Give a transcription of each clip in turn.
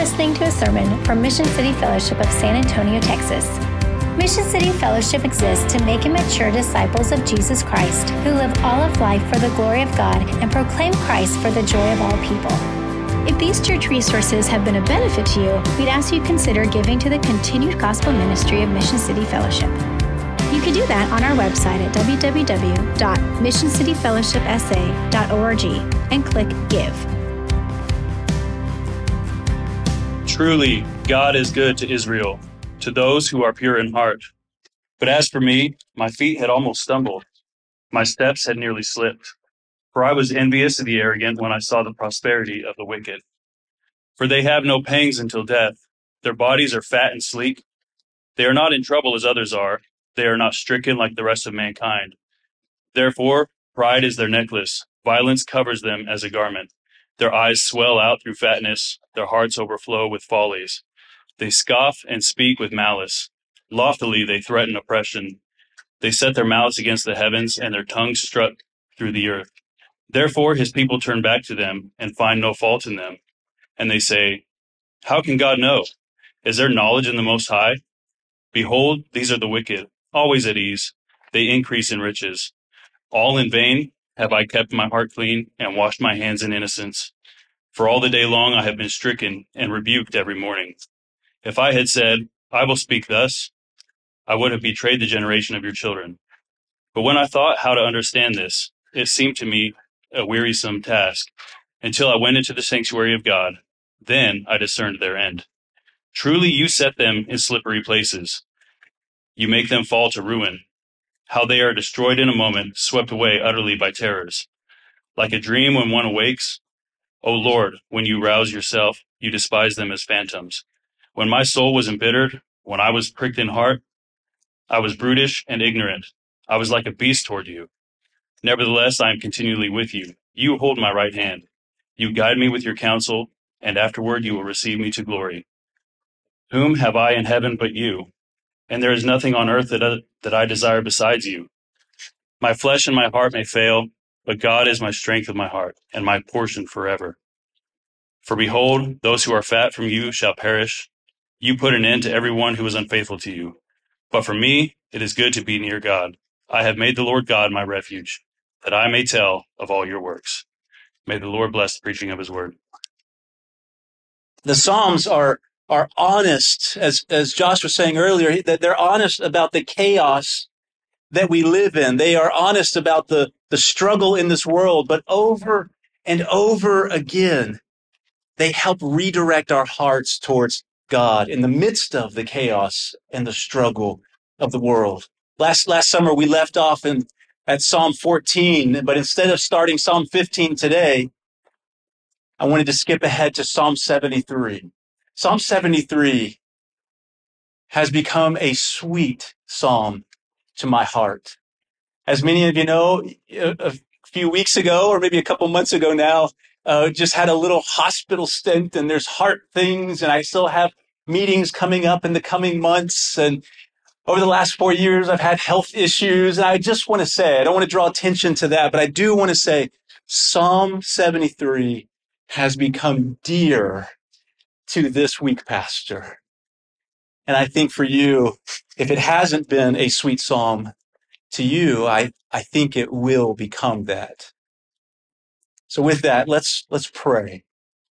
listening to a sermon from Mission City Fellowship of San Antonio, Texas. Mission City Fellowship exists to make and mature disciples of Jesus Christ who live all of life for the glory of God and proclaim Christ for the joy of all people. If these church resources have been a benefit to you, we'd ask you consider giving to the continued gospel ministry of Mission City Fellowship. You can do that on our website at www.missioncityfellowshipsa.org and click Give. Truly, God is good to Israel, to those who are pure in heart. But as for me, my feet had almost stumbled. My steps had nearly slipped. For I was envious of the arrogant when I saw the prosperity of the wicked. For they have no pangs until death. Their bodies are fat and sleek. They are not in trouble as others are. They are not stricken like the rest of mankind. Therefore, pride is their necklace. Violence covers them as a garment. Their eyes swell out through fatness. Their hearts overflow with follies. They scoff and speak with malice. Loftily they threaten oppression. They set their mouths against the heavens, and their tongues struck through the earth. Therefore his people turn back to them and find no fault in them. And they say, how can God know? Is there knowledge in the Most High? Behold, these are the wicked, always at ease. They increase in riches. All in vain have I kept my heart clean and washed my hands in innocence. For all the day long I have been stricken and rebuked every morning. If I had said, I will speak thus, I would have betrayed the generation of your children. But when I thought how to understand this, it seemed to me a wearisome task, until I went into the sanctuary of God. Then I discerned their end. Truly you set them in slippery places. You make them fall to ruin. How they are destroyed in a moment, swept away utterly by terrors. Like a dream when one awakes, O Lord, when you rouse yourself, you despise them as phantoms. When my soul was embittered, when I was pricked in heart, I was brutish and ignorant. I was like a beast toward you. Nevertheless, I am continually with you. You hold my right hand. You guide me with your counsel, and afterward you will receive me to glory. Whom have I in heaven but you? And there is nothing on earth that I desire besides you. My flesh and my heart may fail, but God is my strength of my heart, and my portion forever. For behold, those who are fat from you shall perish. You put an end to everyone who is unfaithful to you. But for me, it is good to be near God. I have made the Lord God my refuge, that I may tell of all your works. May the Lord bless the preaching of his word. The Psalms are honest, as Josh was saying earlier, that they're honest about the chaos that we live in. They are honest about the struggle in this world, but over and over again, they help redirect our hearts towards God in the midst of the chaos and the struggle of the world. Last summer, we left off at Psalm 14, but instead of starting Psalm 15 today, I wanted to skip ahead to Psalm 73. Psalm 73 has become a sweet psalm to my heart. As many of you know, a few weeks ago, or maybe a couple months ago now, just had a little hospital stint, and there's heart things, and I still have meetings coming up in the coming months. And over the last 4 years, I've had health issues. And I just want to say, I don't want to draw attention to that, but I do want to say Psalm 73 has become dear to this weak pastor. And I think for you, if it hasn't been a sweet psalm to you, I think it will become that. So with that, let's pray.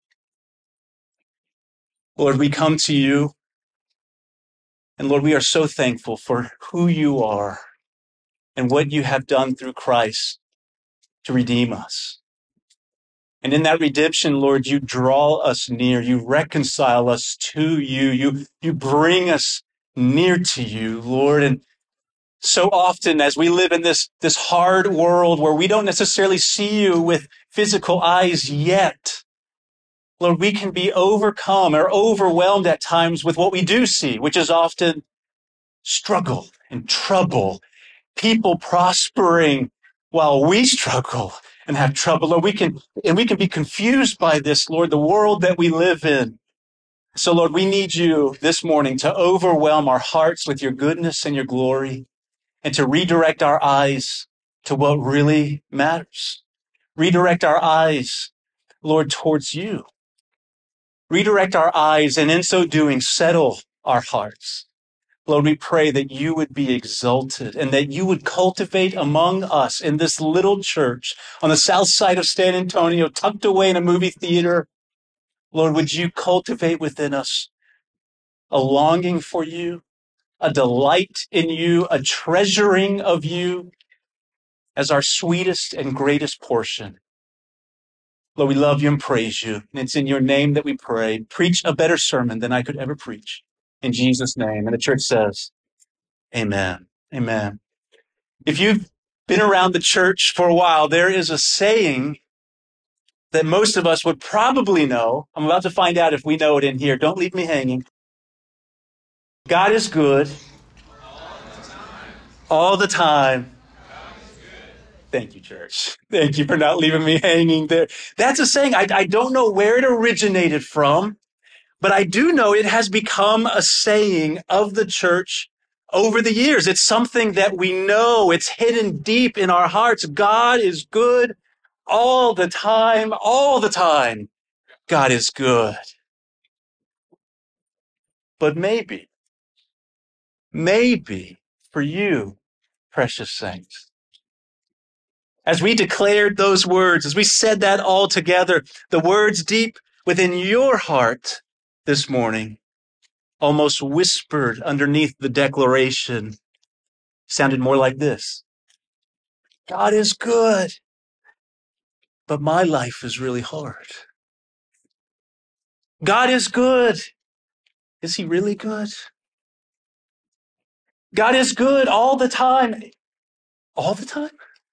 Lord, we come to you, and Lord, we are so thankful for who you are and what you have done through Christ to redeem us. And in that redemption, Lord, you draw us near, you reconcile us to you, you bring us near to you, Lord. And so often as we live in this hard world where we don't necessarily see you with physical eyes yet, Lord, we can be overcome or overwhelmed at times with what we do see, which is often struggle and trouble, people prospering while we struggle and have trouble. Lord, we can be confused by this, Lord, the world that we live in. So, Lord, we need you this morning to overwhelm our hearts with your goodness and your glory, and to redirect our eyes to what really matters. Redirect our eyes, Lord, towards you. Redirect our eyes, and in so doing, settle our hearts. Lord, we pray that you would be exalted and that you would cultivate among us in this little church on the south side of San Antonio, tucked away in a movie theater. Lord, would you cultivate within us a longing for you, a delight in you, a treasuring of you as our sweetest and greatest portion. Lord, we love you and praise you. And it's in your name that we pray. Preach a better sermon than I could ever preach. In Jesus' name. And the church says, amen. Amen. If you've been around the church for a while, there is a saying that most of us would probably know. I'm about to find out if we know it in here. Don't leave me hanging. God is good all the time. Thank you, church. Thank you for not leaving me hanging there. That's a saying. I don't know where it originated from, but I do know it has become a saying of the church over the years. It's something that we know. It's hidden deep in our hearts. God is good all the time. All the time. God is good. But maybe for you, precious saints, as we declared those words, as we said that all together, the words deep within your heart this morning, almost whispered underneath the declaration, sounded more like this. God is good, but my life is really hard. God is good. Is he really good? God is good all the time. All the time?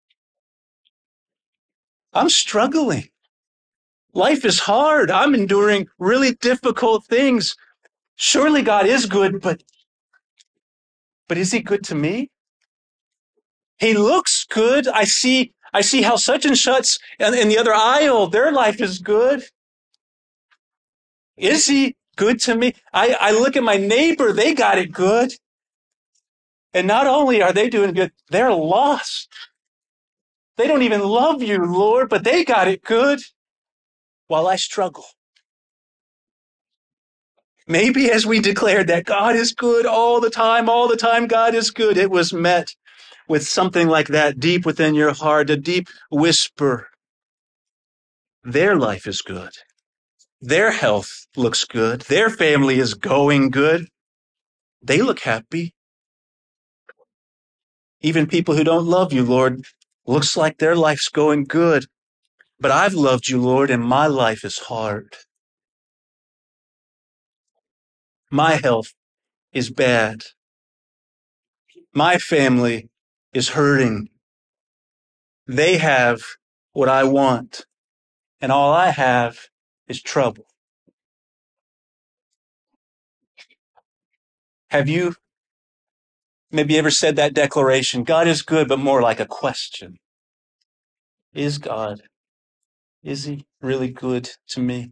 I'm struggling. Life is hard. I'm enduring really difficult things. Surely God is good, but is he good to me? He looks good. I see how such and such in the other aisle, their life is good. Is he good to me? I look at my neighbor, they got it good. And not only are they doing good, they're lost. They don't even love you, Lord, but they got it good while I struggle. Maybe as we declared that God is good all the time, God is good, it was met with something like that deep within your heart, a deep whisper. Their life is good. Their health looks good. Their family is going good. They look happy. Even people who don't love you, Lord, looks like their life's going good. But I've loved you, Lord, and my life is hard. My health is bad. My family is hurting. They have what I want, and all I have is trouble. Have you maybe ever said that declaration? God is good, but more like a question. Is God? Is he really good to me?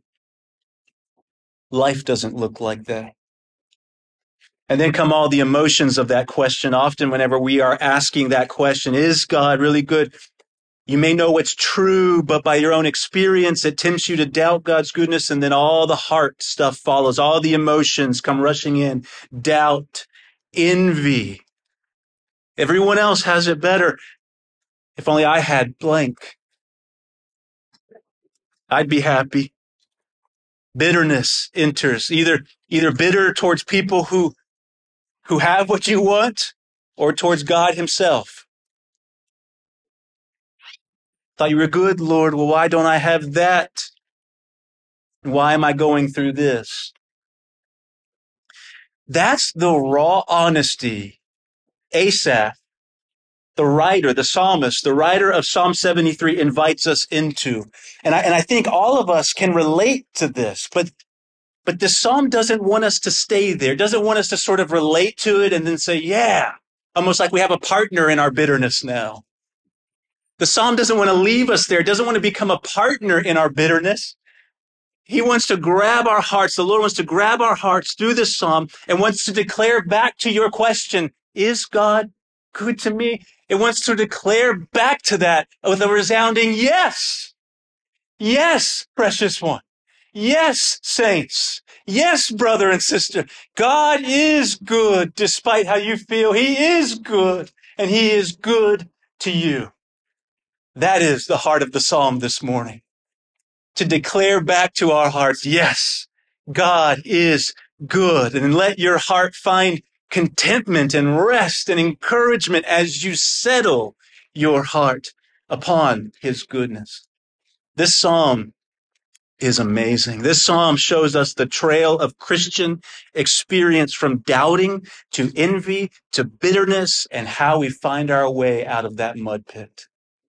Life doesn't look like that. And then come all the emotions of that question. Often whenever we are asking that question, is God really good? You may know what's true, but by your own experience, it tempts you to doubt God's goodness. And then all the heart stuff follows. All the emotions come rushing in. Doubt, envy. Everyone else has it better. If only I had blank, I'd be happy. Bitterness enters, either bitter towards people who have what you want or towards God himself. Thought you were good, Lord. Well, why don't I have that? Why am I going through this? That's the raw honesty Asaph, the writer, the psalmist, the writer of Psalm 73 invites us into. And I think all of us can relate to this, but this psalm doesn't want us to stay there. It doesn't want us to sort of relate to it and then say, yeah, almost like we have a partner in our bitterness now. The psalm doesn't want to leave us there. It doesn't want to become a partner in our bitterness. He wants to grab our hearts. The Lord wants to grab our hearts through this psalm and wants to declare back to your question, is God good to me? It wants to declare back to that with a resounding yes. Yes, precious one. Yes, saints. Yes, brother and sister. God is good despite how you feel. He is good, and he is good to you. That is the heart of the psalm this morning. To declare back to our hearts, yes, God is good. And let your heart find contentment and rest and encouragement as you settle your heart upon his goodness. This psalm is amazing. This psalm shows us the trail of Christian experience from doubting to envy to bitterness and how we find our way out of that mud pit.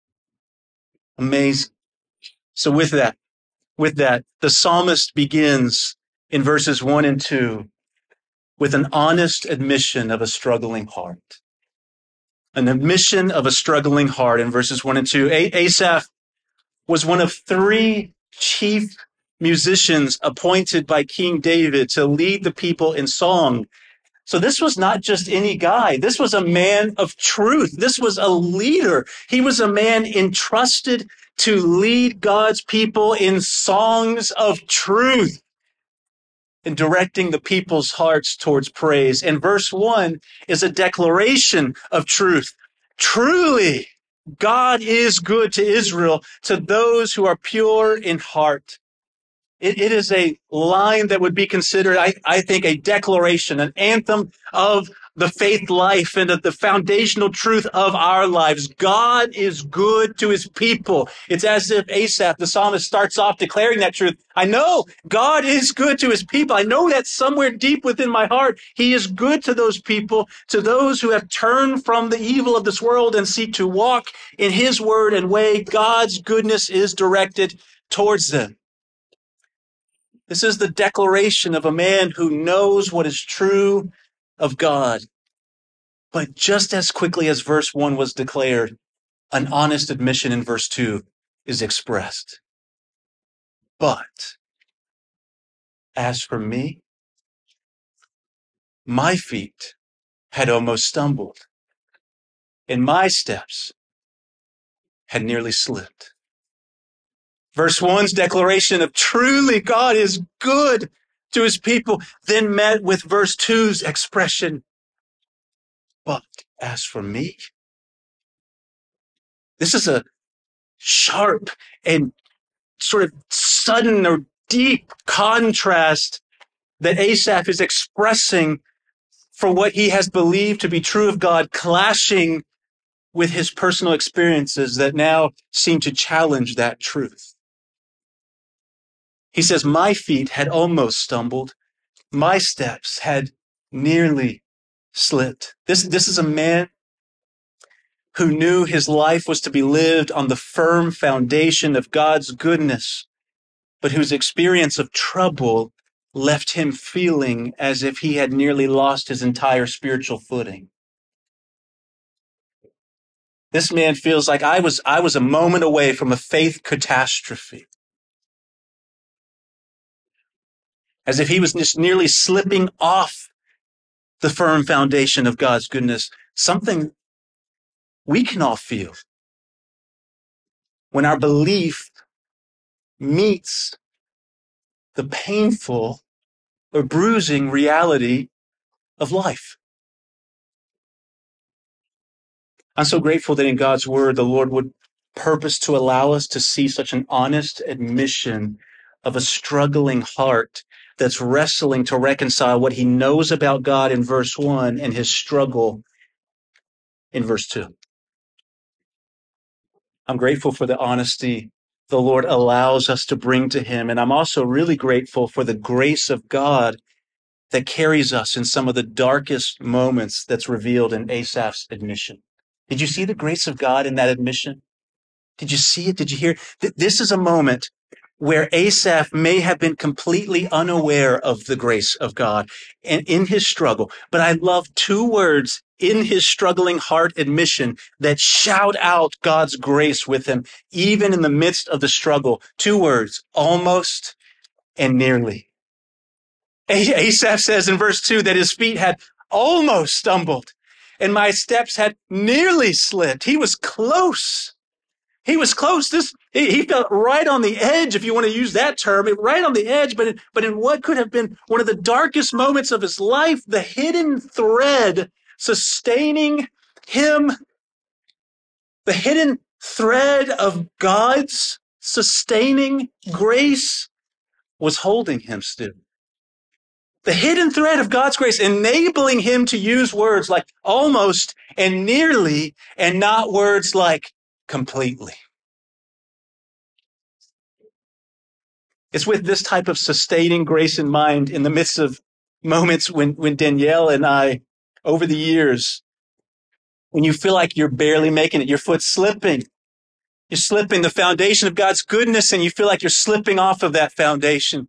Amazing. So with that, the psalmist begins in verses 1 and 2 with an honest admission of a struggling heart. An admission of a struggling heart in verses 1 and 2. Asaph was one of 3 chief musicians appointed by King David to lead the people in song. So this was not just any guy. This was a man of truth. This was a leader. He was a man entrusted to lead God's people in songs of truth and directing the people's hearts towards praise. And verse 1 is a declaration of truth. Truly, God is good to Israel, to those who are pure in heart. It is a line that would be considered, I think, a declaration, an anthem of the faith life and of the foundational truth of our lives. God is good to his people. It's as if Asaph, the psalmist, starts off declaring that truth. I know God is good to his people. I know that somewhere deep within my heart, he is good to those people, to those who have turned from the evil of this world and seek to walk in his word and way. God's goodness is directed towards them. This is the declaration of a man who knows what is true of God. But just as quickly as verse 1 was declared, an honest admission in verse 2 is expressed. But as for me, my feet had almost stumbled, and my steps had nearly slipped. Verse 1's declaration of truly God is good to his people, then met with verse 2's expression, but as for me. This is a sharp and sort of sudden or deep contrast that Asaph is expressing for what he has believed to be true of God, clashing with his personal experiences that now seem to challenge that truth. He says, my feet had almost stumbled. My steps had nearly slipped. This is a man who knew his life was to be lived on the firm foundation of God's goodness, but whose experience of trouble left him feeling as if he had nearly lost his entire spiritual footing. This man feels like I was a moment away from a faith catastrophe. As if he was just nearly slipping off the firm foundation of God's goodness. Something we can all feel when our belief meets the painful or bruising reality of life. I'm so grateful that in God's word, the Lord would purpose to allow us to see such an honest admission of a struggling heart that's wrestling to reconcile what he knows about God in verse 1 and his struggle in verse 2. I'm grateful for the honesty the Lord allows us to bring to him. And I'm also really grateful for the grace of God that carries us in some of the darkest moments that's revealed in Asaph's admission. Did you see the grace of God in that admission? Did you see it? Did you hear? This is a moment where Asaph may have been completely unaware of the grace of God and in his struggle. But I love 2 words in his struggling heart admission that shout out God's grace with him, even in the midst of the struggle. 2 words, almost and nearly. Asaph says in verse 2 that his feet had almost stumbled and my steps had nearly slipped. He was close He was close. He felt right on the edge, if you want to use that term, right on the edge. But in what could have been one of the darkest moments of his life, the hidden thread sustaining him, the hidden thread of God's sustaining grace was holding him still. The hidden thread of God's grace enabling him to use words like almost and nearly, and not words like completely. It's with this type of sustaining grace in mind in the midst of moments when Danielle and I, over the years, when you feel like you're barely making it, your foot's slipping. You're slipping the foundation of God's goodness, and you feel like you're slipping off of that foundation.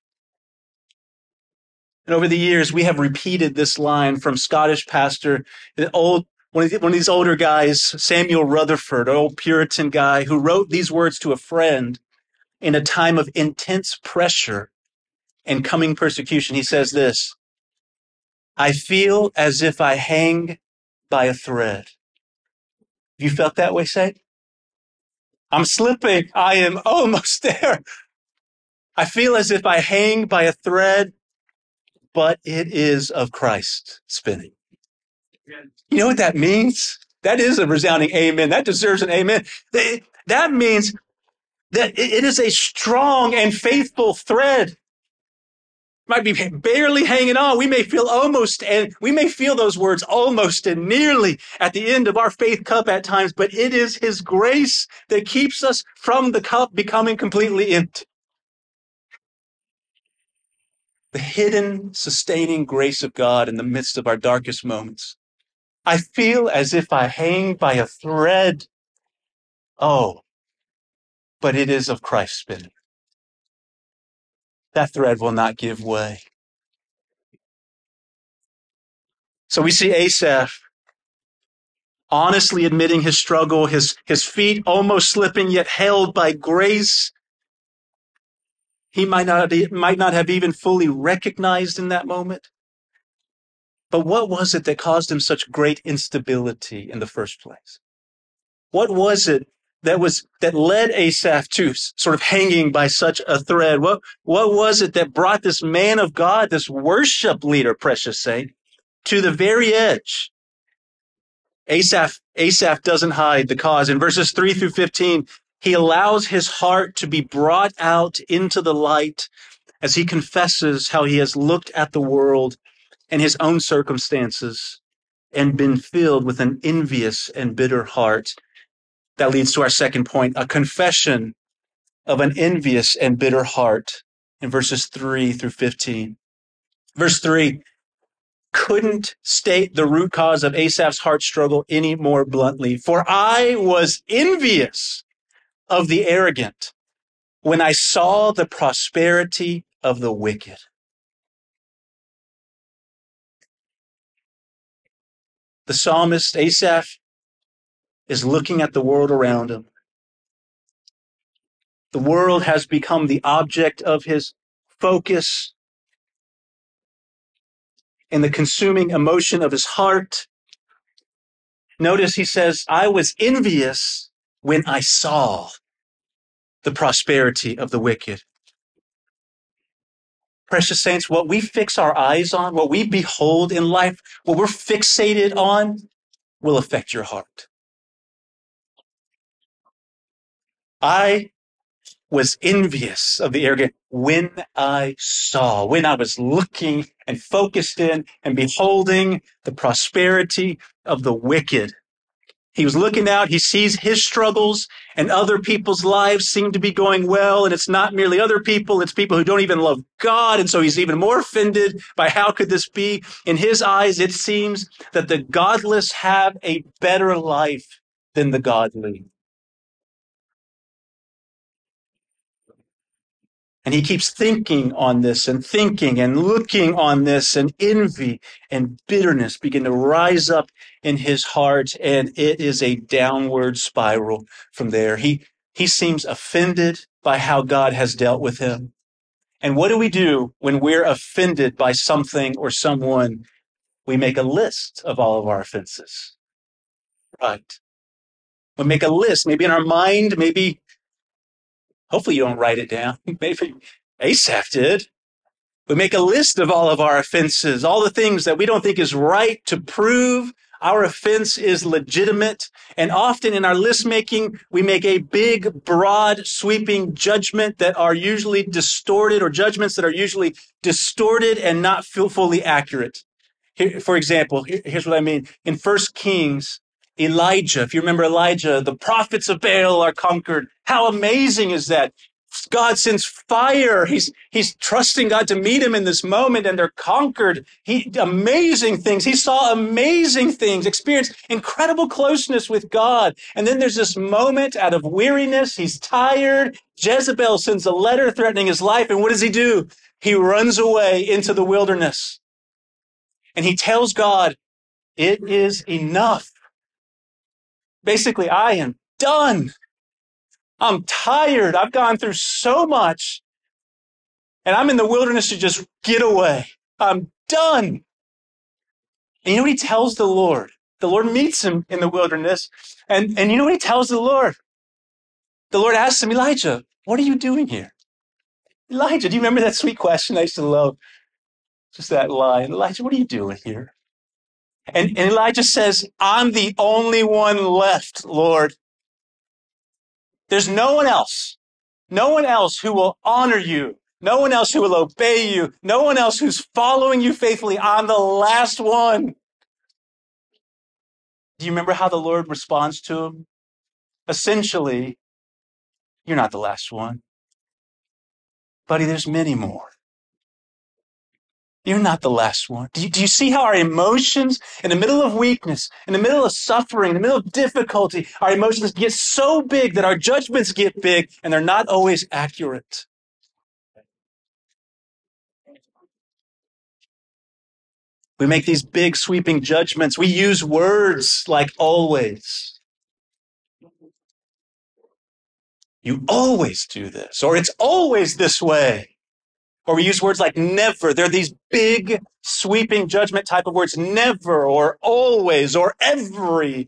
And over the years, we have repeated this line from Scottish pastor, one of these older guys, Samuel Rutherford, an old Puritan guy who wrote these words to a friend in a time of intense pressure and coming persecution. He says this, "I feel as if I hang by a thread." Have you felt that way, Saint? I'm slipping. I am almost there. I feel as if I hang by a thread, but it is of Christ spinning. You know what that means? That is a resounding amen. That deserves an amen. That means that it is a strong and faithful thread. Might be barely hanging on. We may feel almost, and we may feel those words almost and nearly at the end of our faith cup at times, but it is his grace that keeps us from the cup becoming completely empty. The hidden, sustaining grace of God in the midst of our darkest moments. I feel as if I hang by a thread. Oh, but it is of Christ spinning. That thread will not give way. So we see Asaph honestly admitting his struggle, his feet almost slipping, yet held by grace. He might not have even fully recognized in that moment. But what was it that caused him such great instability in the first place? What was it that led Asaph to sort of hanging by such a thread? What was it that brought this man of God, this worship leader, precious saint, to the very edge? Asaph doesn't hide the cause. In verses 3 through 15, he allows his heart to be brought out into the light as he confesses how he has looked at the world and his own circumstances and been filled with an envious and bitter heart. That leads to our second point, a confession of an envious and bitter heart in verses 3 through 15. Verse 3 couldn't state the root cause of Asaph's heart struggle any more bluntly. For I was envious of the arrogant when I saw the prosperity of the wicked. The psalmist Asaph is looking at the world around him. The world has become the object of his focus and the consuming emotion of his heart. Notice he says, I was envious when I saw the prosperity of the wicked. Precious saints, what we fix our eyes on, what we behold in life, what we're fixated on, will affect your heart. I was envious of the arrogant when I was looking and focused in and beholding the prosperity of the wicked. He was looking out, he sees his struggles and other people's lives seem to be going well. And it's not merely other people, it's people who don't even love God. And so he's even more offended by how could this be? In his eyes, it seems that the godless have a better life than the godly. And he keeps thinking on this and thinking and looking on this, and envy and bitterness begin to rise up in his heart, and it is a downward spiral from there. He seems offended by how God has dealt with him. And what do we do when we're offended by something or someone? We make a list of all of our offenses. Right. We'll make a list, maybe in our mind, maybe, hopefully you don't write it down. Maybe Asaph did. We make a list of all of our offenses, all the things that we don't think is right to prove our offense is legitimate. And often in our list making, we make a big, broad, sweeping judgment that are usually distorted, or judgments that are usually distorted and not fully accurate. Here, for example, here's what I mean. In 1 Kings, Elijah, if you remember Elijah, the prophets of Baal are conquered. How amazing is that? God sends fire. He's trusting God to meet him in this moment, and they're conquered. Amazing things. He saw amazing things, experienced incredible closeness with God. And then there's this moment out of weariness. He's tired. Jezebel sends a letter threatening his life. And what does he do? He runs away into the wilderness. And he tells God, it is enough. Basically, I am done. I'm tired. I've gone through so much. And I'm in the wilderness to just get away. I'm done. And you know what he tells the Lord? The Lord meets him in the wilderness. And you know what he tells the Lord? The Lord asks him, Elijah, what are you doing here? Elijah, do you remember that sweet question I used to love? Just that line. Elijah, what are you doing here? And Elijah says, I'm the only one left, Lord. There's no one else. No one else who will honor you. No one else who will obey you. No one else who's following you faithfully. I'm the last one. Do you remember how the Lord responds to him? Essentially, you're not the last one. Buddy, there's many more. You're not the last one. Do you see how our emotions, in the middle of weakness, in the middle of suffering, in the middle of difficulty, our emotions get so big that our judgments get big, and they're not always accurate. We make these big sweeping judgments. We use words like always. You always do this, or it's always this way. Or we use words like never. They're these big, sweeping judgment type of words. Never, or always, or every.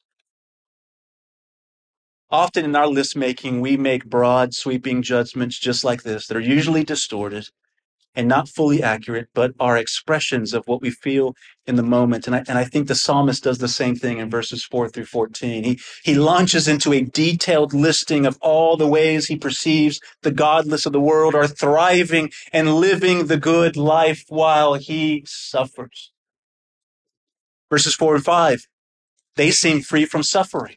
Often in our list making, we make broad, sweeping judgments just like this that are usually distorted and not fully accurate, but are expressions of what we feel in the moment. And I think the psalmist does the same thing in verses 4 through 14. He launches into a detailed listing of all the ways he perceives the godless of the world are thriving and living the good life while he suffers. Verses 4 and 5, they seem free from suffering.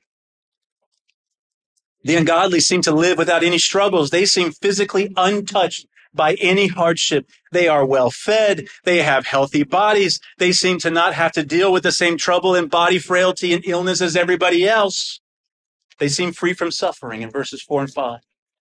The ungodly seem to live without any struggles. They seem physically untouched by any hardship. They are well fed. They have healthy bodies. They seem to not have to deal with the same trouble and body frailty and illness as everybody else. They seem free from suffering in verses 4 and 5.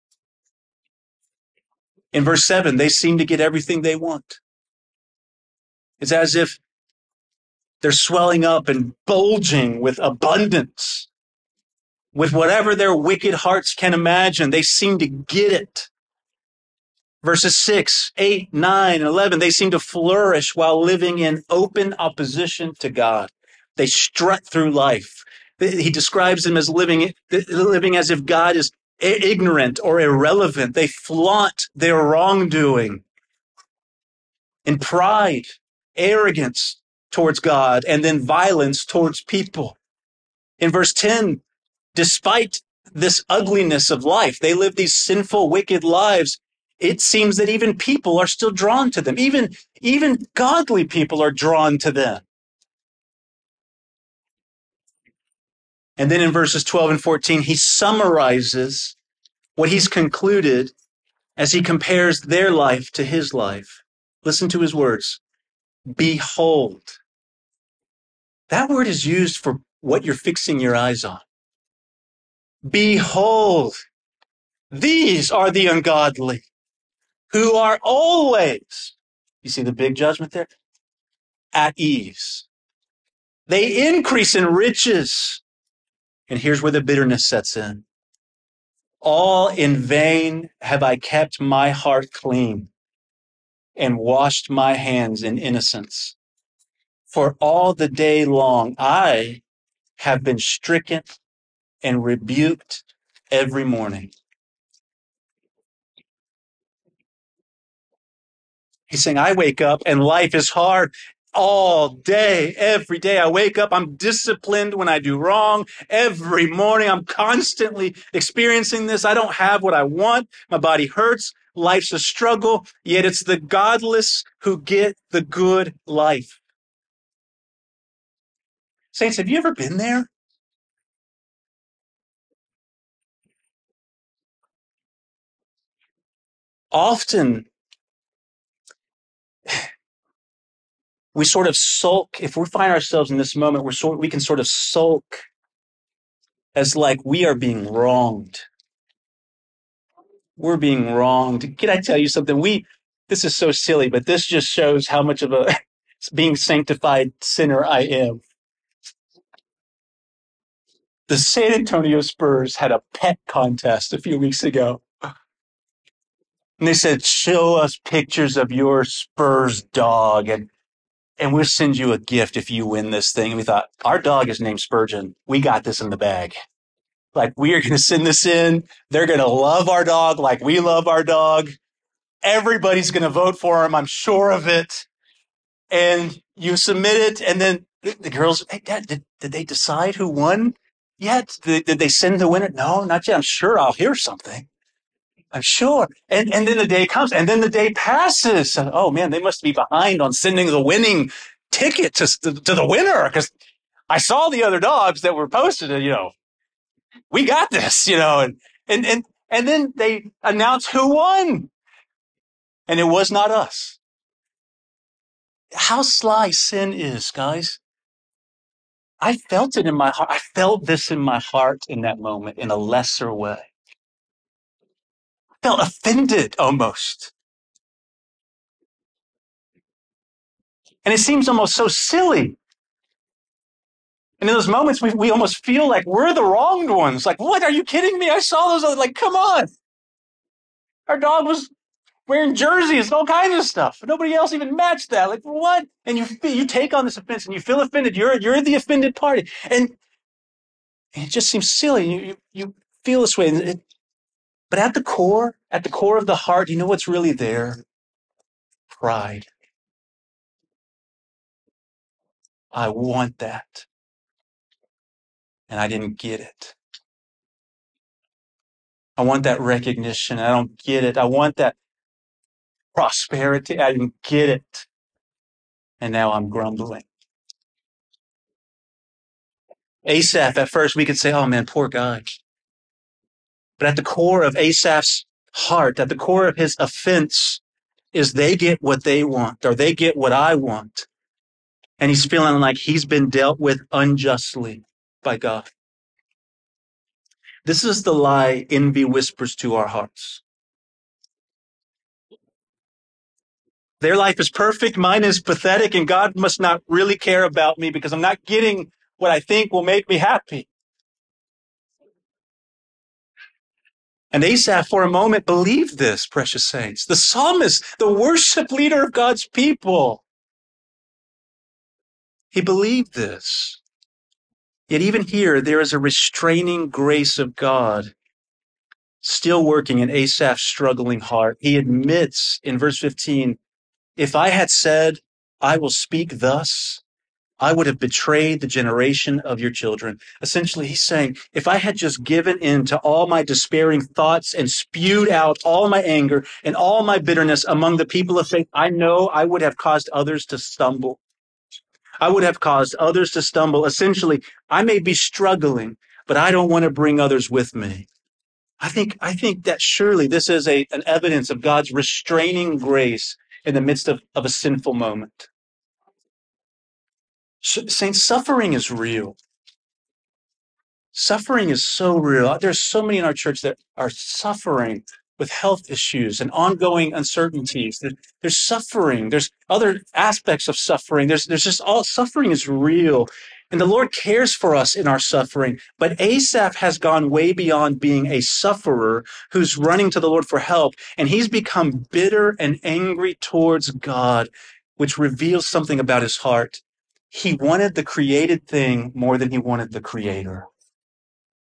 In verse 7, they seem to get everything they want. It's as if they're swelling up and bulging with abundance. With whatever their wicked hearts can imagine, they seem to get it. Verses 6, 8, 9, and 11, they seem to flourish while living in open opposition to God. They strut through life. He describes them as living as if God is ignorant or irrelevant. They flaunt their wrongdoing in pride, arrogance towards God, and then violence towards people. In verse 10, despite this ugliness of life, they live these sinful, wicked lives. It seems that even people are still drawn to them. Even godly people are drawn to them. And then in verses 12 and 14, he summarizes what he's concluded as he compares their life to his life. Listen to his words. Behold. That word is used for what you're fixing your eyes on. Behold. These are the ungodly, who are always, you see the big judgment there? At ease. They increase in riches. And here's where the bitterness sets in. All in vain have I kept my heart clean and washed my hands in innocence. For all the day long I have been stricken and rebuked every morning. He's saying, I wake up and life is hard all day, every day. I wake up, I'm disciplined when I do wrong. Every morning, I'm constantly experiencing this. I don't have what I want. My body hurts. Life's a struggle. Yet it's the godless who get the good life. Saints, have you ever been there? Often, we sort of sulk. If we find ourselves in this moment, we can sort of sulk as like we are being wronged. We're being wronged. Can I tell you something? This is so silly, but this just shows how much of a being sanctified sinner I am. The San Antonio Spurs had a pet contest a few weeks ago. And they said, show us pictures of your Spurs dog and we'll send you a gift if you win this thing. And we thought, our dog is named Spurgeon. We got this in the bag. Like, we are going to send this in. They're going to love our dog like we love our dog. Everybody's going to vote for him. I'm sure of it. And you submit it. And then the girls, hey, Dad, did they decide who won yet? Did they send the winner? No, not yet. I'm sure I'll hear something. I'm sure. And then the day comes and then the day passes. Oh man, they must be behind on sending the winning ticket to the winner. Cause I saw the other dogs that were posted and, we got this, and then they announce who won. And it was not us. How sly sin is, guys. I felt it in my heart. I felt this in my heart in that moment in a lesser way. I felt offended almost. And it seems almost so silly. And in those moments, we almost feel like we're the wronged ones. Like, what? Are you kidding me? I saw those other, come on. Our dog was wearing jerseys and all kinds of stuff. Nobody else even matched that. Like, what? And you take on this offense and you feel offended. You're the offended party. And it just seems silly. You feel this way. But at the core of the heart, you know what's really there? Pride. I want that. And I didn't get it. I want that recognition. I don't get it. I want that prosperity. I didn't get it. And now I'm grumbling. Asaph, at first we could say, oh man, poor guy. But at the core of Asaph's heart, at the core of his offense, is they get what they want, or they get what I want. And he's feeling like he's been dealt with unjustly by God. This is the lie envy whispers to our hearts. Their life is perfect, mine is pathetic, and God must not really care about me because I'm not getting what I think will make me happy. And Asaph, for a moment, believed this, precious saints. The psalmist, the worship leader of God's people, he believed this. Yet even here, there is a restraining grace of God still working in Asaph's struggling heart. He admits in verse 15, if I had said, I will speak thus, I would have betrayed the generation of your children. Essentially, he's saying, if I had just given in to all my despairing thoughts and spewed out all my anger and all my bitterness among the people of faith, I know I would have caused others to stumble. I would have caused others to stumble. Essentially, I may be struggling, but I don't want to bring others with me. I think that surely this is an evidence of God's restraining grace in the midst of a sinful moment. Saints, suffering is real. Suffering is so real. There's so many in our church that are suffering with health issues and ongoing uncertainties. There's suffering. There's other aspects of suffering. There's just suffering is real. And the Lord cares for us in our suffering. But Asaph has gone way beyond being a sufferer who's running to the Lord for help. And he's become bitter and angry towards God, which reveals something about his heart. He wanted the created thing more than he wanted the creator.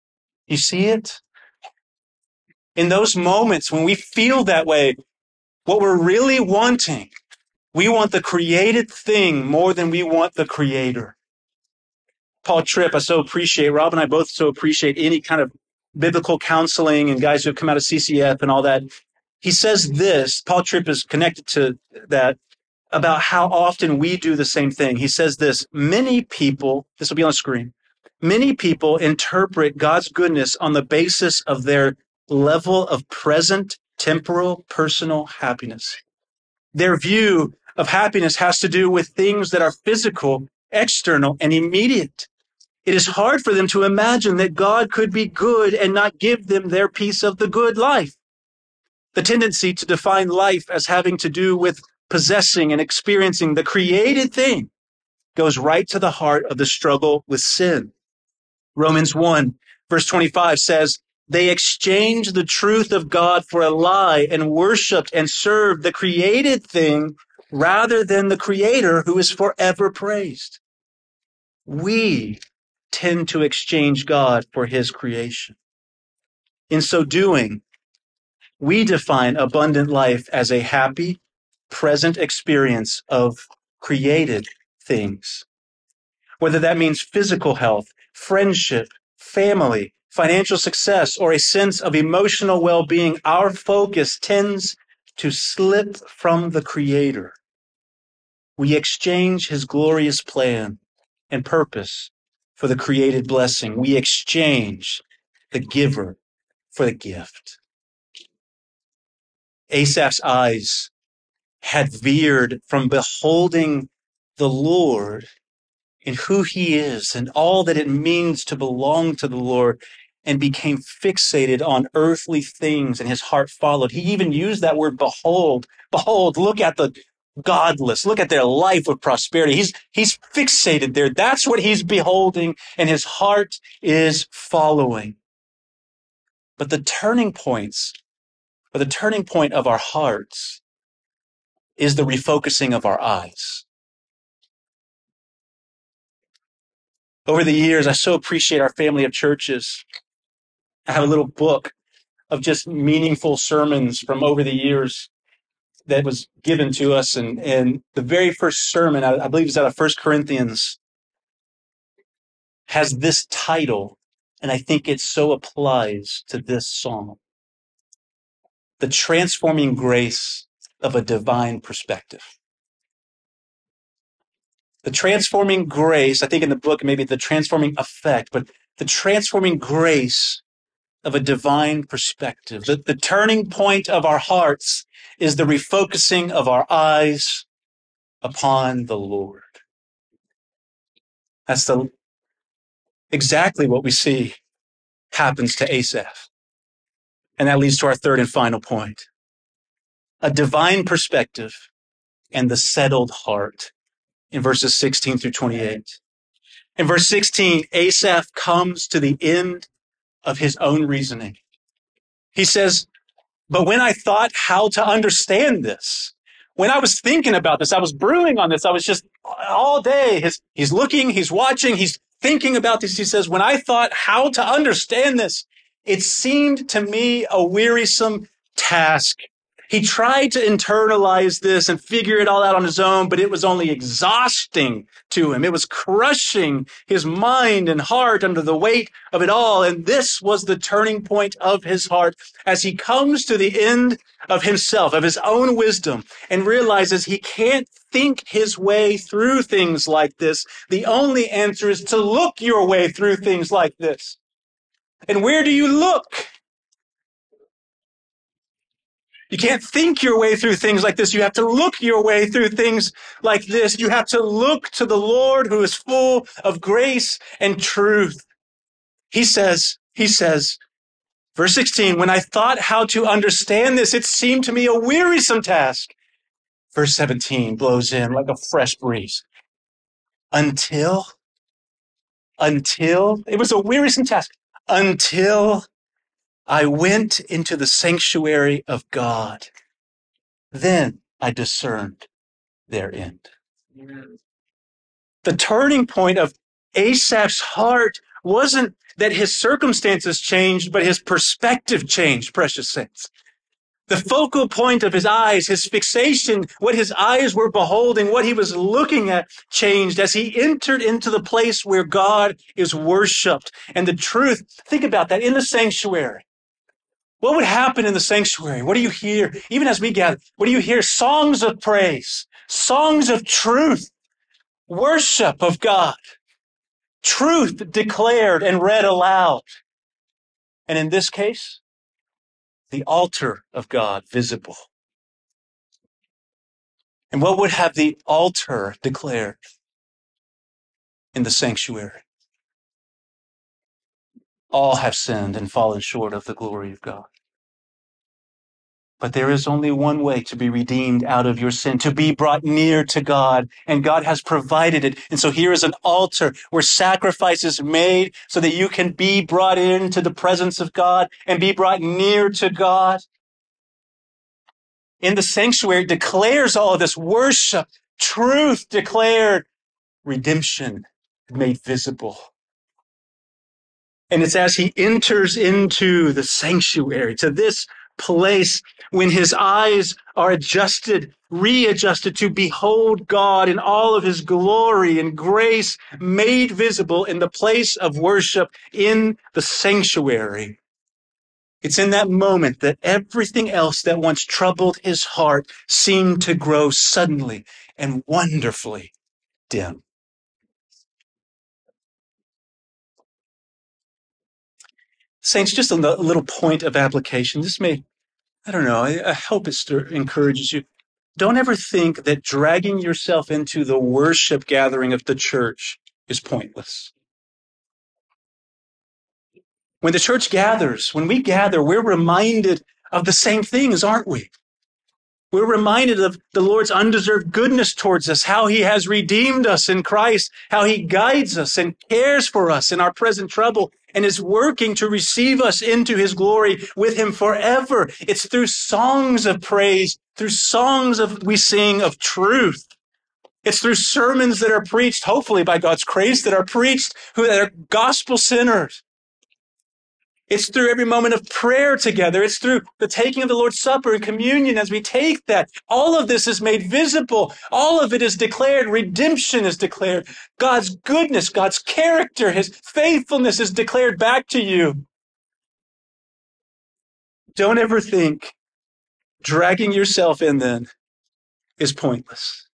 You see it? In those moments when we feel that way, what we're really wanting, we want the created thing more than we want the creator. Paul Tripp, Rob and I both so appreciate any kind of biblical counseling and guys who have come out of CCF and all that. He says this, Paul Tripp is connected to that, about how often we do the same thing. He says this, many people, this will be on the screen, many people interpret God's goodness on the basis of their level of present, temporal, personal happiness. Their view of happiness has to do with things that are physical, external, and immediate. It is hard for them to imagine that God could be good and not give them their piece of the good life. The tendency to define life as having to do with possessing and experiencing the created thing goes right to the heart of the struggle with sin. Romans 1, verse 25 says, they exchanged the truth of God for a lie and worshiped and served the created thing rather than the Creator who is forever praised. We tend to exchange God for His creation. In so doing, we define abundant life as a happy, present experience of created things. Whether that means physical health, friendship, family, financial success, or a sense of emotional well-being, our focus tends to slip from the Creator. We exchange His glorious plan and purpose for the created blessing. We exchange the giver for the gift. Asaph's eyes had veered from beholding the Lord and who He is and all that it means to belong to the Lord, and became fixated on earthly things, and his heart followed. He even used that word, behold. Behold, look at the godless. Look at their life of prosperity. He's fixated there. That's what he's beholding, and his heart is following. But the turning point of our hearts is the refocusing of our eyes. Over the years, I so appreciate our family of churches. I have a little book of just meaningful sermons from over the years that was given to us. And the very first sermon, I believe is out of 1 Corinthians, has this title, and I think it so applies to this psalm. The transforming grace of a divine perspective. The transforming grace, I think in the book, maybe the transforming effect, but the transforming grace of a divine perspective. The turning point of our hearts is the refocusing of our eyes upon the Lord. That's exactly what we see happens to Asaph. And that leads to our third and final point. A divine perspective and the settled heart in verses 16 through 28. In verse 16, Asaph comes to the end of his own reasoning. He says, but when I thought how to understand this, when I was thinking about this, I was brewing on this, I was just all day, he's looking, he's watching, he's thinking about this. He says, when I thought how to understand this, it seemed to me a wearisome task. He tried to internalize this and figure it all out on his own, but it was only exhausting to him. It was crushing his mind and heart under the weight of it all. And this was the turning point of his heart as he comes to the end of himself, of his own wisdom, and realizes he can't think his way through things like this. The only answer is to look your way through things like this. And where do you look? You can't think your way through things like this. You have to look your way through things like this. You have to look to the Lord who is full of grace and truth. He says, verse 16, when I thought how to understand this, it seemed to me a wearisome task. Verse 17 blows in like a fresh breeze. Until it was a wearisome task. Until I went into the sanctuary of God. Then I discerned their end. The turning point of Asaph's heart wasn't that his circumstances changed, but his perspective changed, precious saints. The focal point of his eyes, his fixation, what his eyes were beholding, what he was looking at changed as he entered into the place where God is worshiped. And the truth, think about that, in the sanctuary. What would happen in the sanctuary? What do you hear? Even as we gather, what do you hear? Songs of praise, songs of truth, worship of God, truth declared and read aloud. And in this case, the altar of God visible. And what would have the altar declared in the sanctuary? All have sinned and fallen short of the glory of God. But there is only one way to be redeemed out of your sin, to be brought near to God, and God has provided it. And so here is an altar where sacrifice is made so that you can be brought into the presence of God and be brought near to God. In the sanctuary, it declares all of this worship, truth declared, redemption made visible. And it's as he enters into the sanctuary, to this place, when his eyes are adjusted, readjusted to behold God in all of his glory and grace made visible in the place of worship in the sanctuary. It's in that moment that everything else that once troubled his heart seemed to grow suddenly and wonderfully dim. Saints, just a little point of application. This may, I don't know, I hope it encourages you. Don't ever think that dragging yourself into the worship gathering of the church is pointless. When the church gathers, when we gather, we're reminded of the same things, aren't we? We're reminded of the Lord's undeserved goodness towards us, how he has redeemed us in Christ, how he guides us and cares for us in our present trouble and is working to receive us into his glory with him forever. It's through songs of praise, through songs we sing of truth. It's through sermons that are preached, hopefully by God's grace, that are preached, that are gospel sinners. It's through every moment of prayer together. It's through the taking of the Lord's Supper and communion as we take that. All of this is made visible. All of it is declared. Redemption is declared. God's goodness, God's character, his faithfulness is declared back to you. Don't ever think dragging yourself in then is pointless.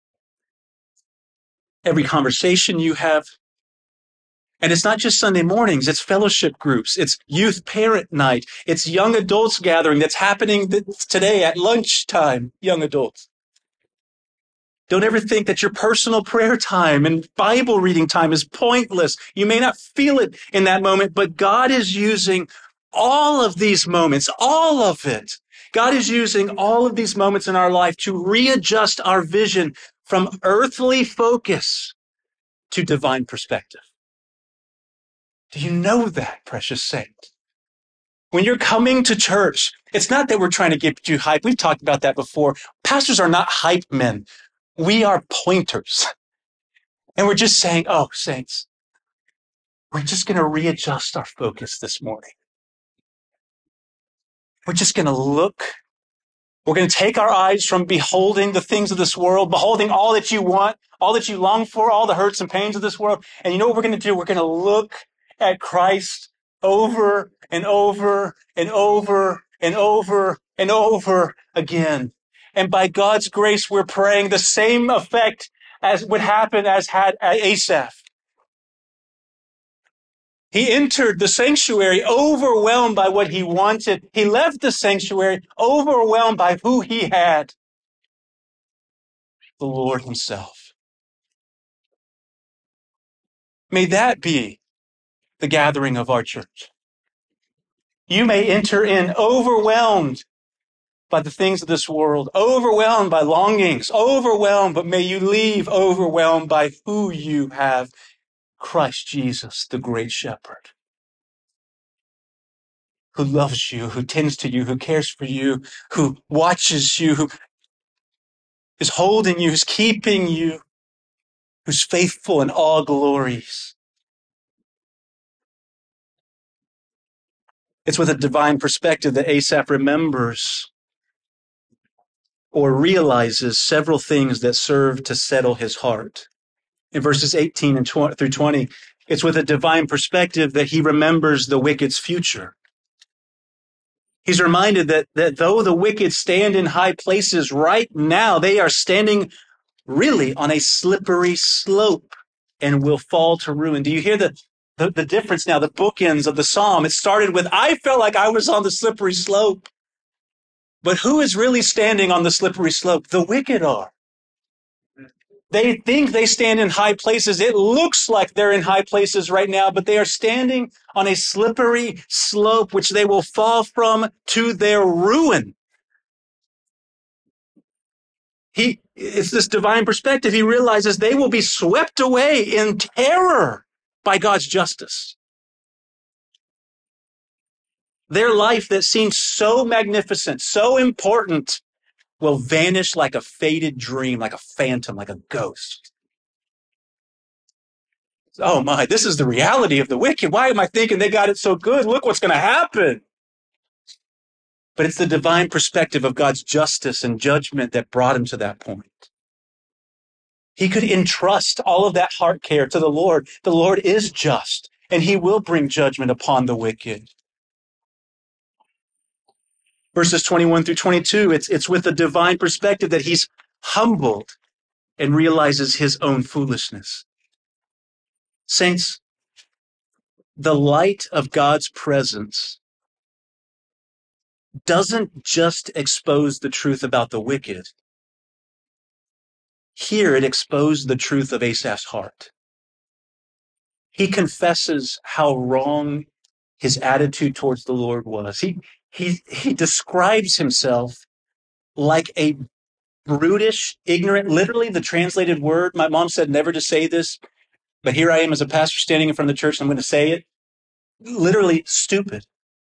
Every conversation you have, and it's not just Sunday mornings, it's fellowship groups, it's youth parent night, it's young adults gathering that's happening today at lunchtime, young adults. Don't ever think that your personal prayer time and Bible reading time is pointless. You may not feel it in that moment, but God is using all of these moments, all of it. God is using all of these moments in our life to readjust our vision from earthly focus to divine perspective. Do you know that, precious saint? When you're coming to church, it's not that we're trying to get you hype. We've talked about that before. Pastors are not hype men. We are pointers. And we're just saying, oh, saints, we're just going to readjust our focus this morning. We're just going to look. We're going to take our eyes from beholding the things of this world, beholding all that you want, all that you long for, all the hurts and pains of this world. And you know what we're going to do? We're going to look at Christ over and over and over and over and over again. And by God's grace, we're praying the same effect as would happen as had Asaph. He entered the sanctuary overwhelmed by what he wanted. He left the sanctuary overwhelmed by who he had. The Lord himself. May that be the gathering of our church. You may enter in overwhelmed by the things of this world, overwhelmed by longings, overwhelmed, but may you leave overwhelmed by who you have, Christ Jesus, the great shepherd, who loves you, who tends to you, who cares for you, who watches you, who is holding you, who's keeping you, who's faithful in all glories. It's with a divine perspective that Asaph remembers or realizes several things that serve to settle his heart. In verses 18 and through 20, it's with a divine perspective that he remembers the wicked's future. He's reminded that though the wicked stand in high places right now, they are standing really on a slippery slope and will fall to ruin. Do you hear the difference now, the bookends of the psalm? It started with, I felt like I was on the slippery slope. But who is really standing on the slippery slope? The wicked are. They think they stand in high places. It looks like they're in high places right now, but they are standing on a slippery slope which they will fall from to their ruin. It's this divine perspective. He realizes they will be swept away in terror by God's justice. Their life that seems so magnificent, so important, will vanish like a faded dream, like a phantom, like a ghost. Oh my, this is the reality of the wicked. Why am I thinking they got it so good? Look what's going to happen. But it's the divine perspective of God's justice and judgment that brought him to that point. He could entrust all of that heart care to the Lord. The Lord is just, and he will bring judgment upon the wicked. Verses 21 through 22, it's with a divine perspective that he's humbled and realizes his own foolishness. Saints, the light of God's presence doesn't just expose the truth about the wicked. Here it exposed the truth of Asaph's heart. He confesses how wrong his attitude towards the Lord was. He describes himself like a brutish, ignorant, literally the translated word. My mom said never to say this, but here I am as a pastor standing in front of the church and I'm going to say it. Literally stupid.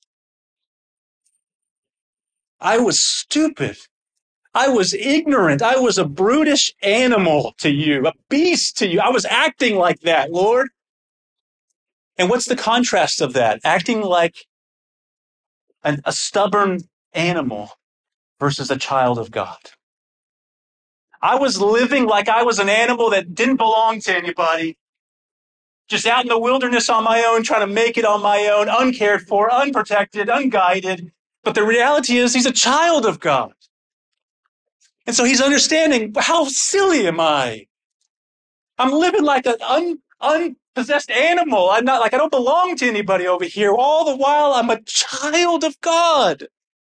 I was stupid. I was ignorant. I was a brutish animal to you, a beast to you. I was acting like that, Lord. And what's the contrast of that? Acting like a stubborn animal versus a child of God. I was living like I was an animal that didn't belong to anybody, just out in the wilderness on my own, trying to make it on my own, uncared for, unprotected, unguided. But the reality is he's a child of God. And so he's understanding, how silly am I? I'm living like an unpossessed animal. I'm not like, I don't belong to anybody over here. All the while, I'm a child of God.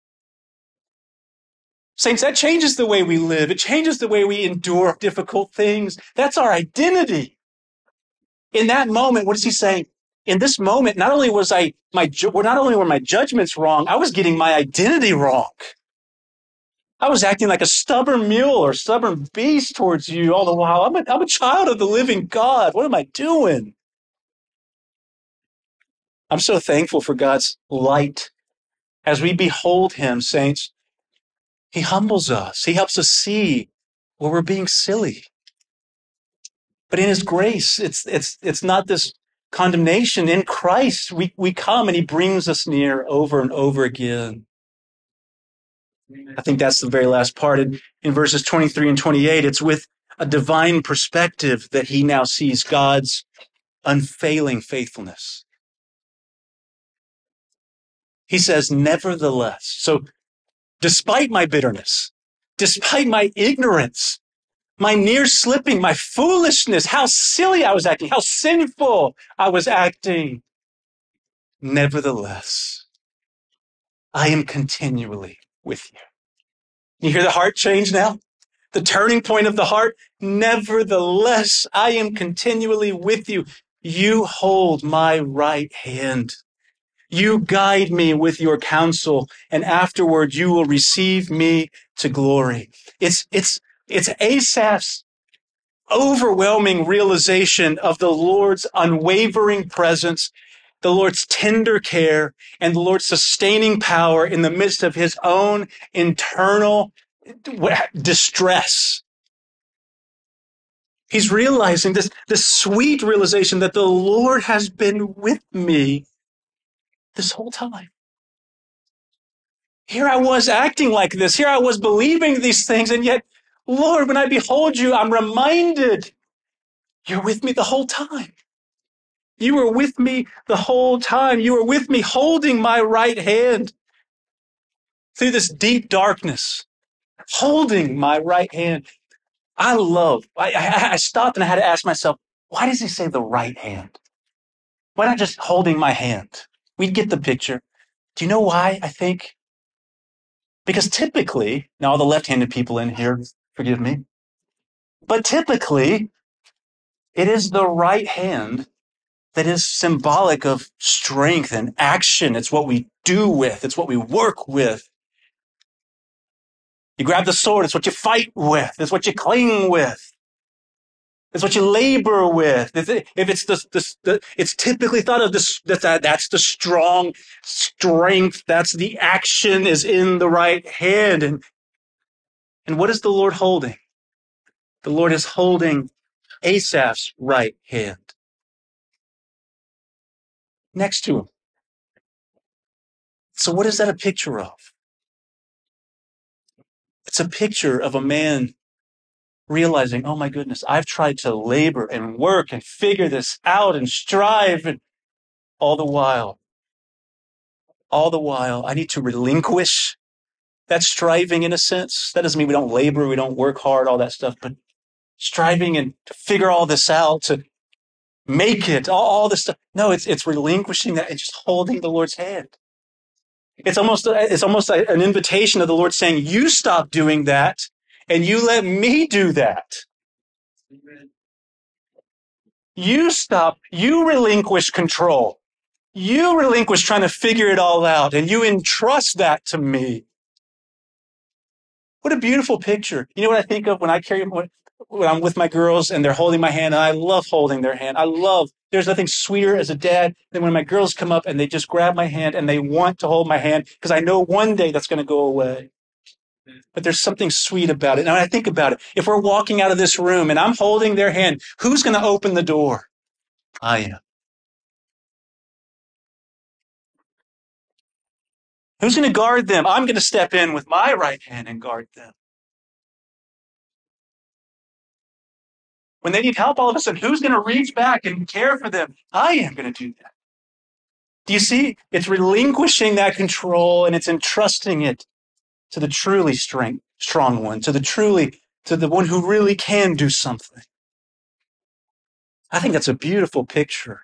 Saints, that changes the way we live. It changes the way we endure difficult things. That's our identity. In that moment, what is he saying? In this moment, not only were my judgments wrong, I was getting my identity wrong. I was acting like a stubborn mule or stubborn beast towards you all the while. I'm a child of the living God. What am I doing? I'm so thankful for God's light. As we behold him, saints, he humbles us. He helps us see where we're being silly. But in his grace, it's not this condemnation. In Christ, we come and he brings us near over and over again. I think that's the very last part. In verses 23 and 28, it's with a divine perspective that he now sees God's unfailing faithfulness. He says, nevertheless. So despite my bitterness, despite my ignorance, my near slipping, my foolishness, how silly I was acting, how sinful I was acting, nevertheless, I am continually with you. You hear the heart change now? The turning point of the heart. Nevertheless, I am continually with you. You hold my right hand. You guide me with your counsel, and afterward you will receive me to glory. It's Asaph's overwhelming realization of the Lord's unwavering presence, the Lord's tender care, and the Lord's sustaining power in the midst of his own internal distress. He's realizing this sweet realization that the Lord has been with me this whole time. Here I was acting like this. Here I was believing these things. And yet, Lord, when I behold you, I'm reminded you're with me the whole time. You were with me the whole time. You were with me holding my right hand through this deep darkness, holding my right hand. I stopped and I had to ask myself, why does he say the right hand? Why not just holding my hand? We get the picture. Do you know why, I think? Because typically, now all the left-handed people in here, forgive me, but typically it is the right hand that is symbolic of strength and action. It's what we do with. It's what we work with. You grab the sword, it's what you fight with. It's what you cling with. It's what you labor with. If it's it's typically thought of that's the strong strength. That's the action is in the right hand. And what is the Lord holding? The Lord is holding Asaph's right hand next to him. So what is that a picture of? It's a picture of a man realizing, oh my goodness, I've tried to labor and work and figure this out and strive, and all the while, I need to relinquish that striving in a sense. That doesn't mean we don't labor, we don't work hard, all that stuff, but striving and to figure all this out, to make it, all this stuff. No, it's relinquishing that and just holding the Lord's hand. It's almost an invitation of the Lord saying, you stop doing that and you let me do that. You relinquish control. You relinquish trying to figure it all out and you entrust that to me. What a beautiful picture. You know what I think of when I'm with my girls and they're holding my hand, and I love holding their hand. There's nothing sweeter as a dad than when my girls come up and they just grab my hand and they want to hold my hand because I know one day that's going to go away. But there's something sweet about it. Now, when I think about it, if we're walking out of this room and I'm holding their hand, who's going to open the door? I am. Who's going to guard them? I'm going to step in with my right hand and guard them. When they need help, all of a sudden, who's going to reach back and care for them? I am going to do that. Do you see? It's relinquishing that control and it's entrusting it to the truly strong one, to the one who really can do something. I think that's a beautiful picture.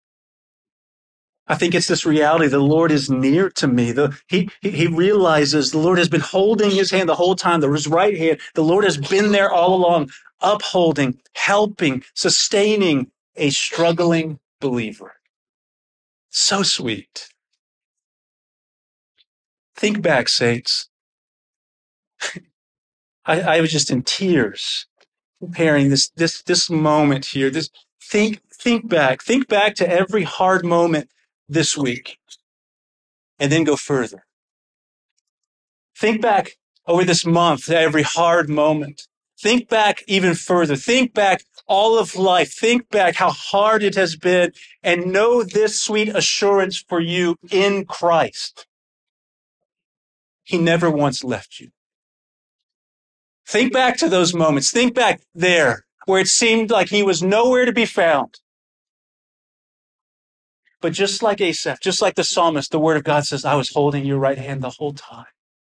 I think it's this reality. The Lord is near to me. He realizes the Lord has been holding his hand the whole time, his right hand. The Lord has been there all along, upholding, helping, sustaining a struggling believer. So sweet. Think back, saints. I was just in tears comparing this moment here. Think back to every hard moment this week, and then go further. Think back over this month to every hard moment. Think back even further. Think back all of life. Think back how hard it has been, and know this sweet assurance for you in Christ. He never once left you. Think back to those moments. Think back there where it seemed like he was nowhere to be found. But just like Asaph, just like the psalmist, the word of God says, I was holding your right hand the whole time.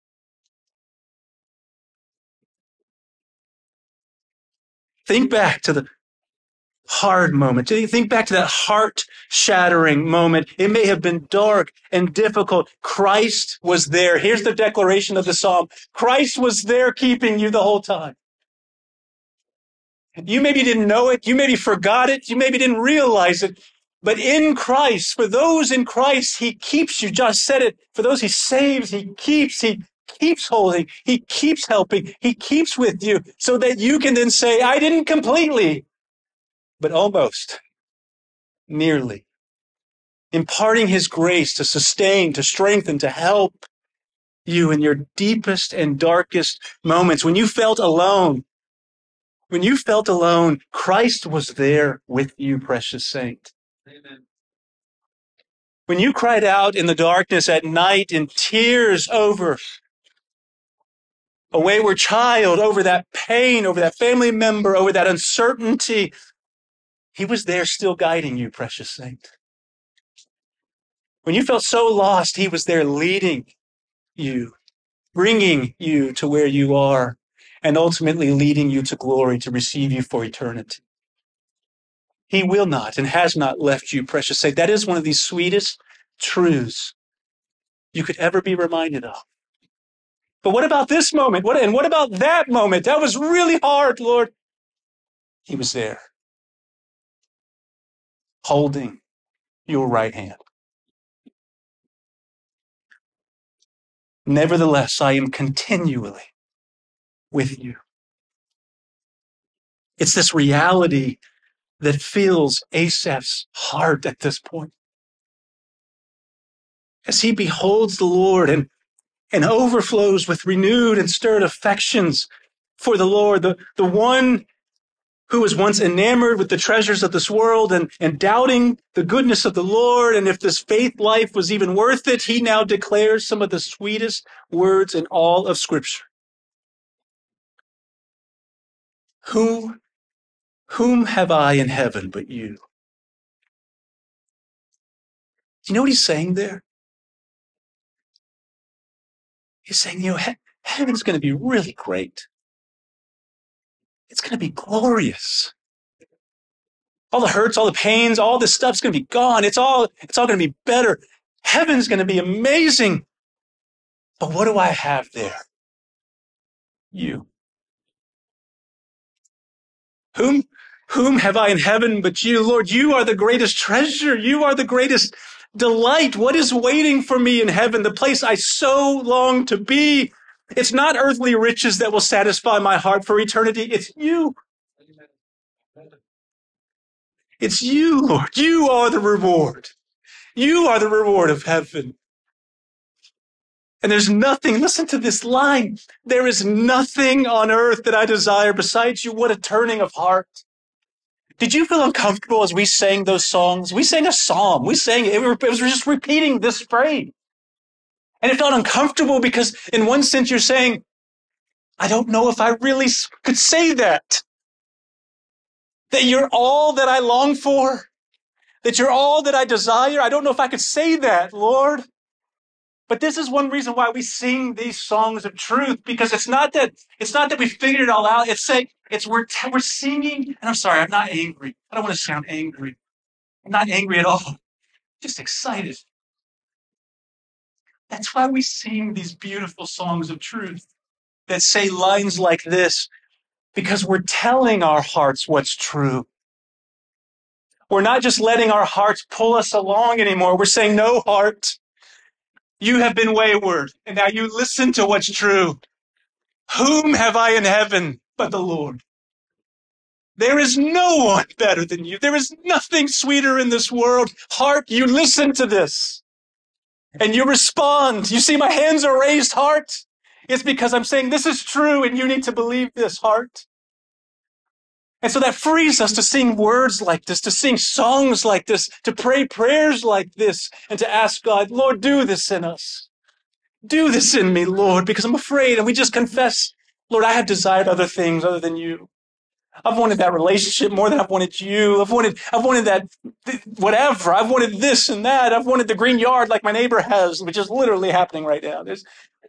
Think back to the hard moment. Think back to that heart-shattering moment. It may have been dark and difficult. Christ was there. Here's the declaration of the psalm. Christ was there keeping you the whole time. You maybe didn't know it. You maybe forgot it. You maybe didn't realize it. But in Christ, for those in Christ, he keeps you. Josh said it. For those he saves, he keeps holding, he keeps helping, he keeps with you so that you can then say, I didn't completely, but almost, nearly. Imparting his grace to sustain, to strengthen, to help you in your deepest and darkest moments. When you felt alone, Christ was there with you, precious saint. Amen. When you cried out in the darkness at night in tears over a wayward child, over that pain, over that family member, over that uncertainty, he was there still guiding you, precious saint. When you felt so lost, he was there leading you, bringing you to where you are, and ultimately leading you to glory to receive you for eternity. He will not and has not left you, precious saint. That is one of the sweetest truths you could ever be reminded of. But what about this moment? What about that moment? That was really hard, Lord. He was there, holding your right hand. Nevertheless, I am continually with you. It's this reality that fills Asaph's heart at this point. As he beholds the Lord and overflows with renewed and stirred affections for the Lord, the one who was once enamored with the treasures of this world and doubting the goodness of the Lord, and if this faith life was even worth it, he now declares some of the sweetest words in all of Scripture. Whom have I in heaven but you? Do you know what he's saying there? He's saying, heaven's going to be really great. It's going to be glorious. All the hurts, all the pains, all this stuff's going to be gone. It's all going to be better. Heaven's going to be amazing. But what do I have there? You. Whom have I in heaven but you? Lord, you are the greatest treasure. You are the greatest delight. What is waiting for me in heaven, the place I so long to be? It's not earthly riches that will satisfy my heart for eternity. It's you. It's you, Lord. You are the reward. You are the reward of heaven. And there's nothing, listen to this line, there is nothing on earth that I desire besides you. What a turning of heart. Did you feel uncomfortable as we sang those songs? We sang a psalm. We sang it. It was just repeating this phrase. And it felt uncomfortable because in one sense you're saying, I don't know if I really could say that. That you're all that I long for. That you're all that I desire. I don't know if I could say that, Lord. But this is one reason why we sing these songs of truth, because it's not that we figured it all out. We're singing, and I'm sorry, I'm not angry. I don't want to sound angry. I'm not angry at all. I'm just excited. That's why we sing these beautiful songs of truth that say lines like this, because we're telling our hearts what's true. We're not just letting our hearts pull us along anymore. We're saying, no, heart. You have been wayward, and now you listen to what's true. Whom have I in heaven but the Lord? There is no one better than you. There is nothing sweeter in this world. Heart, you listen to this, and you respond. You see, my hands are raised, heart. It's because I'm saying this is true, and you need to believe this, heart. And so that frees us to sing words like this, to sing songs like this, to pray prayers like this, and to ask God, Lord, do this in us. Do this in me, Lord, because I'm afraid. And we just confess, Lord, I have desired other things other than you. I've wanted that relationship more than I've wanted you. I've wanted that whatever. I've wanted this and that. I've wanted the green yard like my neighbor has, which is literally happening right now. There's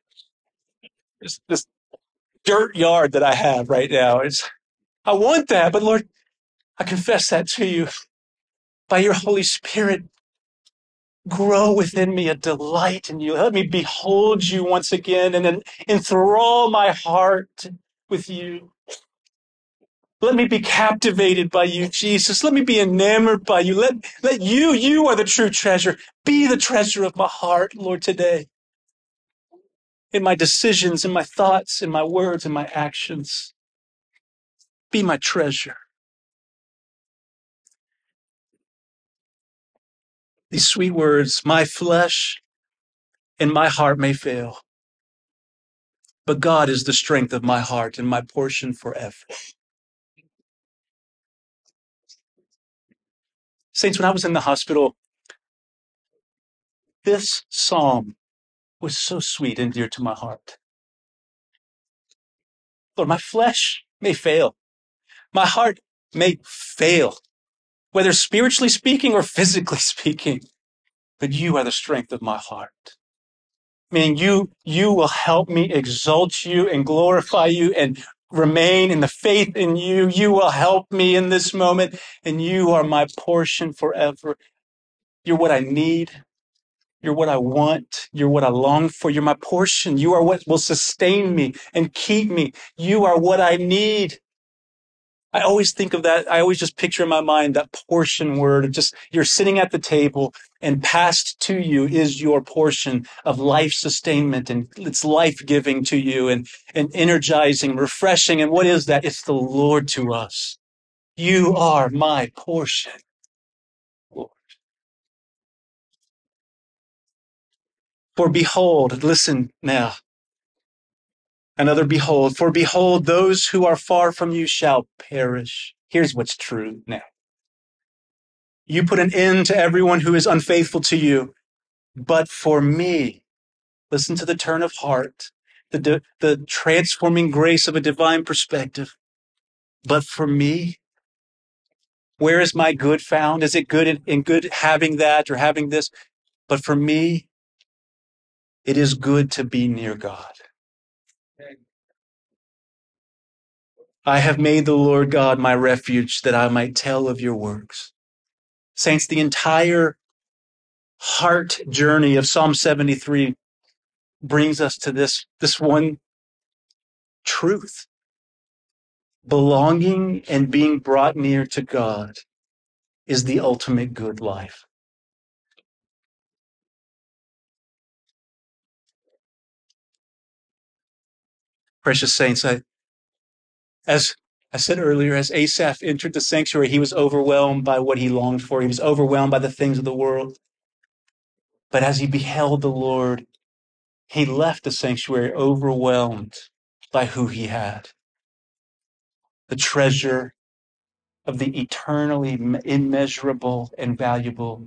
this dirt yard that I have right now. I want that, but Lord, I confess that to you. By your Holy Spirit, grow within me a delight in you. Let me behold you once again and then enthrall my heart with you. Let me be captivated by you, Jesus. Let me be enamored by you. Let you are the true treasure. Be the treasure of my heart, Lord, today. In my decisions, in my thoughts, in my words, in my actions. Be my treasure. These sweet words, my flesh and my heart may fail, but God is the strength of my heart and my portion forever. Saints, when I was in the hospital, this psalm was so sweet and dear to my heart. Lord, my flesh may fail. My heart may fail, whether spiritually speaking or physically speaking, but you are the strength of my heart. Meaning you will help me exalt you and glorify you and remain in the faith in you. You will help me in this moment, and you are my portion forever. You're what I need. You're what I want. You're what I long for. You're my portion. You are what will sustain me and keep me. You are what I need. I always think of that. I always just picture in my mind that portion word. Just you're sitting at the table and passed to you is your portion of life sustainment, and it's life-giving to you and energizing, refreshing. And what is that? It's the Lord to us. You are my portion, Lord. For behold, listen now. Another behold. For behold, those who are far from you shall perish. Here's what's true now. You put an end to everyone who is unfaithful to you. But for me, listen to the turn of heart, the transforming grace of a divine perspective. But for me, where is my good found? Is it good in good having that or having this? But for me, it is good to be near God. I have made the Lord God my refuge that I might tell of your works. Saints, the entire heart journey of Psalm 73 brings us to this one truth. Belonging and being brought near to God is the ultimate good life. Precious saints, as I said earlier, as Asaph entered the sanctuary, he was overwhelmed by what he longed for. He was overwhelmed by the things of the world. But as he beheld the Lord, he left the sanctuary overwhelmed by who he had. The treasure of the eternally immeasurable and valuable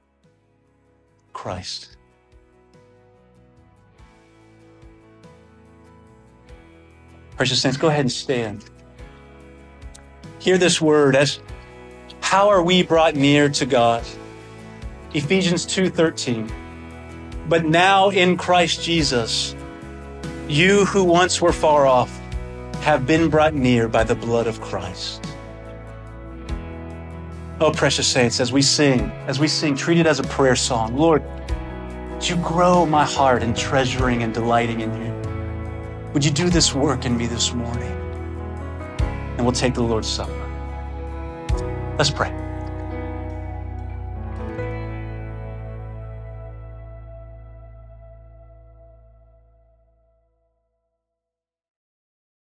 Christ. Precious saints, go ahead and stand. Hear this word as how are we brought near to God? Ephesians 2:13. But now in Christ Jesus, you who once were far off have been brought near by the blood of Christ. Oh, precious saints, as we sing, treat it as a prayer song. Lord, would you grow my heart in treasuring and delighting in you? Would you do this work in me this morning? And we'll take the Lord's Supper. Let's pray.